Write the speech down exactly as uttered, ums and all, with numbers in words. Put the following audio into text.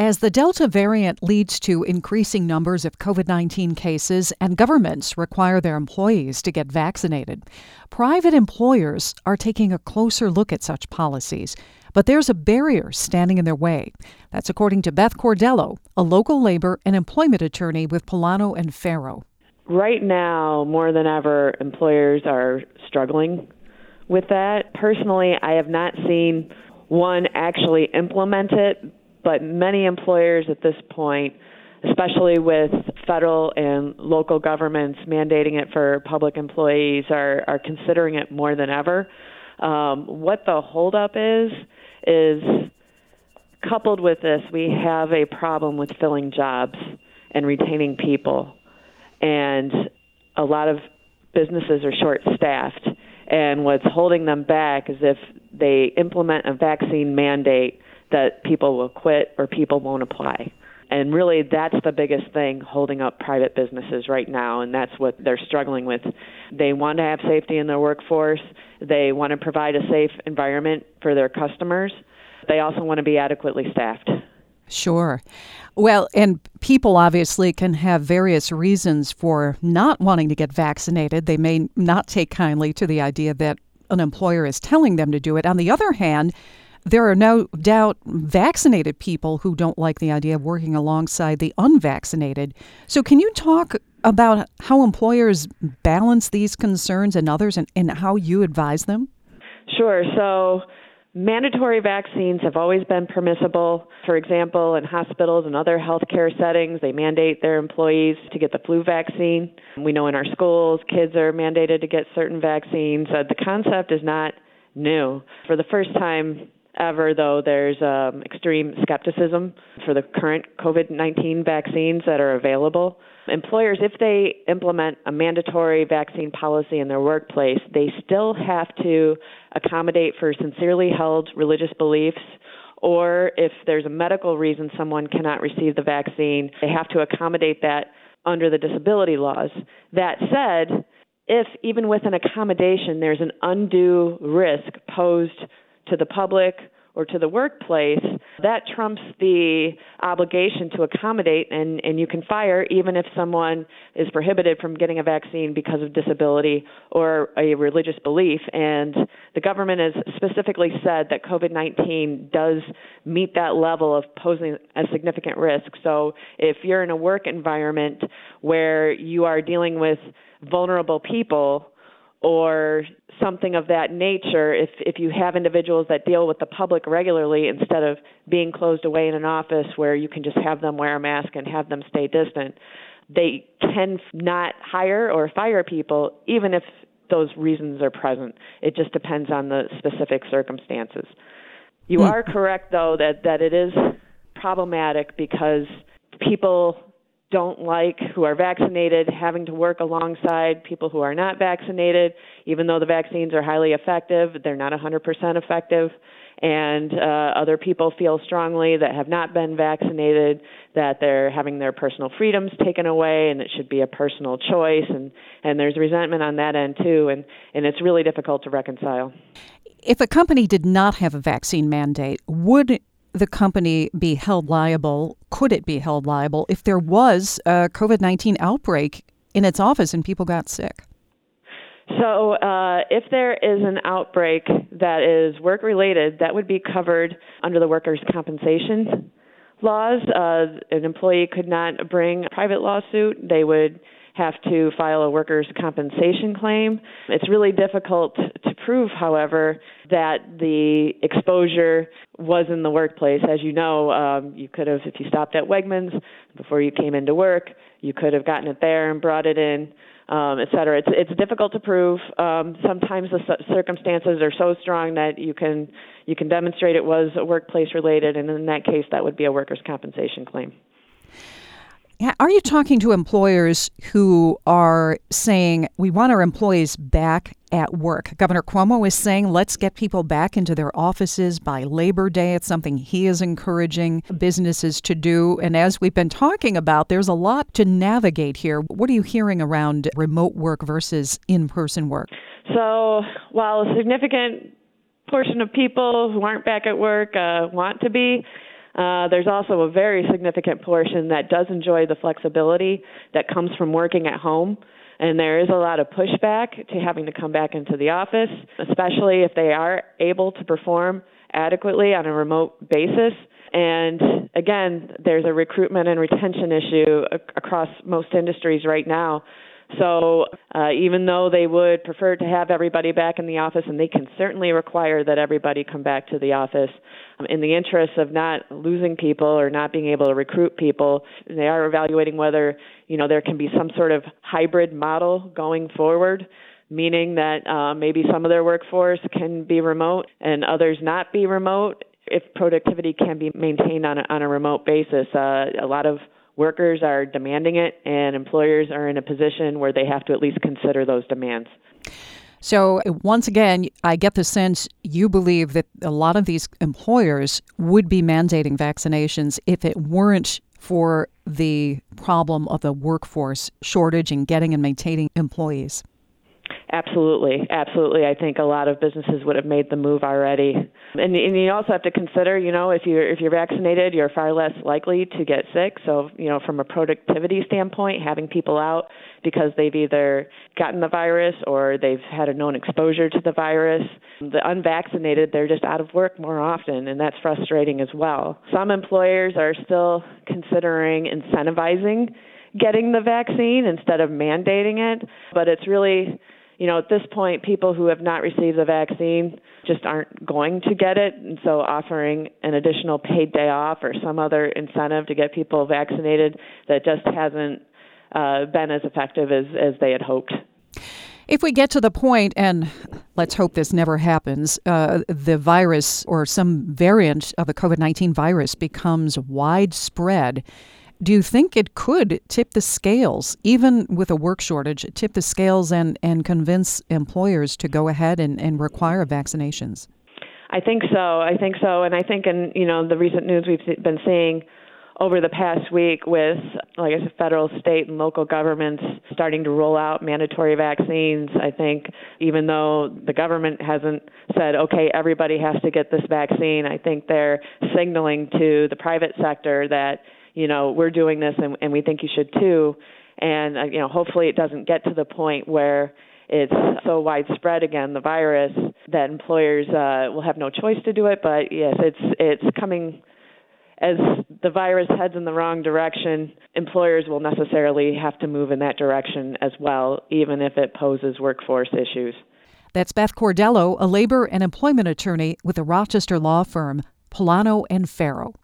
As the Delta variant leads to increasing numbers of COVID nineteen cases and governments require their employees to get vaccinated, private employers are taking a closer look at such policies. But there's a barrier standing in their way. That's according to Beth Cordello, a local labor and employment attorney with Polano and Farrow. Right now, more than ever, employers are struggling with that. Personally, I have not seen one actually implement it, but many employers at this point, especially with federal and local governments mandating it for public employees, are, are considering it more than ever. Um, what the holdup is, is coupled with this, we have a problem with filling jobs and retaining people. And a lot of businesses are short-staffed. And what's holding them back is if they implement a vaccine mandate, that people will quit or people won't apply. And really, that's the biggest thing holding up private businesses right now, and that's what they're struggling with. They want to have safety in their workforce. They want to provide a safe environment for their customers. They also want to be adequately staffed. Sure. Well, and people obviously can have various reasons for not wanting to get vaccinated. They may not take kindly to the idea that an employer is telling them to do it. On the other hand, there are no doubt vaccinated people who don't like the idea of working alongside the unvaccinated. So can you talk about how employers balance these concerns and others and, and how you advise them? Sure. So mandatory vaccines have always been permissible. For example, in hospitals and other healthcare settings, they mandate their employees to get the flu vaccine. We know in our schools, kids are mandated to get certain vaccines. Uh, the concept is not new. For the first time ever, though, there's um, extreme skepticism for the current COVID nineteen vaccines that are available. Employers, if they implement a mandatory vaccine policy in their workplace, they still have to accommodate for sincerely held religious beliefs, or if there's a medical reason someone cannot receive the vaccine, they have to accommodate that under the disability laws. That said, if even with an accommodation there's an undue risk posed to the public or to the workplace, that trumps the obligation to accommodate, and, and you can fire even if someone is prohibited from getting a vaccine because of disability or a religious belief. And the government has specifically said that COVID nineteen does meet that level of posing a significant risk. So if you're in a work environment where you are dealing with vulnerable people, or something of that nature, if if you have individuals that deal with the public regularly instead of being closed away in an office where you can just have them wear a mask and have them stay distant, they can not hire or fire people even if those reasons are present. It just depends on the specific circumstances. You mm. are correct, though, that, that it is problematic because people don't like, who are vaccinated, having to work alongside people who are not vaccinated. Even though the vaccines are highly effective, they're not one hundred percent effective. And uh, other people feel strongly that have not been vaccinated that they're having their personal freedoms taken away, and it should be a personal choice. And, and there's resentment on that end, too, and, and it's really difficult to reconcile. If a company did not have a vaccine mandate, would the company be held liable? Could it be held liable if there was a COVID nineteen outbreak in its office and people got sick? So uh, if there is an outbreak that is work-related, that would be covered under the workers' compensation laws. Uh, an employee could not bring a private lawsuit. They would have to file a workers' compensation claim. It's really difficult to prove, however, that the exposure was in the workplace. As you know, um, you could have, if you stopped at Wegmans before you came into work, you could have gotten it there and brought it in, um, et cetera. It's, it's difficult to prove. Um, sometimes the circumstances are so strong that you can you can demonstrate it was workplace-related, and in that case, that would be a workers' compensation claim. Are you talking to employers who are saying, we want our employees back at work? Governor Cuomo is saying, let's get people back into their offices by Labor Day. It's something he is encouraging businesses to do. And as we've been talking about, there's a lot to navigate here. What are you hearing around remote work versus in-person work? So while a significant portion of people who aren't back at work uh, want to be, Uh, there's also a very significant portion that does enjoy the flexibility that comes from working at home. And there is a lot of pushback to having to come back into the office, especially if they are able to perform adequately on a remote basis. And again, there's a recruitment and retention issue ac- across most industries right now. So uh, even though they would prefer to have everybody back in the office, and they can certainly require that everybody come back to the office, um, in the interest of not losing people or not being able to recruit people, they are evaluating whether, you know, there can be some sort of hybrid model going forward, meaning that uh, maybe some of their workforce can be remote and others not be remote if productivity can be maintained on a, on a remote basis. Uh, a lot of workers are demanding it, and employers are in a position where they have to at least consider those demands. So once again, I get the sense you believe that a lot of these employers would be mandating vaccinations if it weren't for the problem of the workforce shortage and getting and maintaining employees. Absolutely. Absolutely. I think a lot of businesses would have made the move already. And, and you also have to consider, you know, if you're if you're vaccinated, you're far less likely to get sick. So, you know, from a productivity standpoint, having people out because they've either gotten the virus or they've had a known exposure to the virus. The unvaccinated, they're just out of work more often, and that's frustrating as well. Some employers are still considering incentivizing getting the vaccine instead of mandating it, but it's really, you know, at this point, people who have not received the vaccine just aren't going to get it. And so offering an additional paid day off or some other incentive to get people vaccinated, that just hasn't uh, been as effective as, as they had hoped. If we get to the point, and let's hope this never happens, uh, the virus or some variant of the COVID nineteen virus becomes widespread, do you think it could tip the scales, even with a work shortage, tip the scales and, and convince employers to go ahead and, and require vaccinations? I think so. I think so. And I think in, you know, the recent news we've been seeing over the past week with, like I said, federal, state, and local governments starting to roll out mandatory vaccines, I think even though the government hasn't said, okay, everybody has to get this vaccine, I think they're signaling to the private sector that, you know, we're doing this and, and we think you should too. And, uh, you know, hopefully it doesn't get to the point where it's so widespread again, the virus, that employers uh, will have no choice to do it. But yes, it's it's coming as the virus heads in the wrong direction. Employers will necessarily have to move in that direction as well, even if it poses workforce issues. That's Beth Cordello, a labor and employment attorney with the Rochester law firm Polano and Farrow.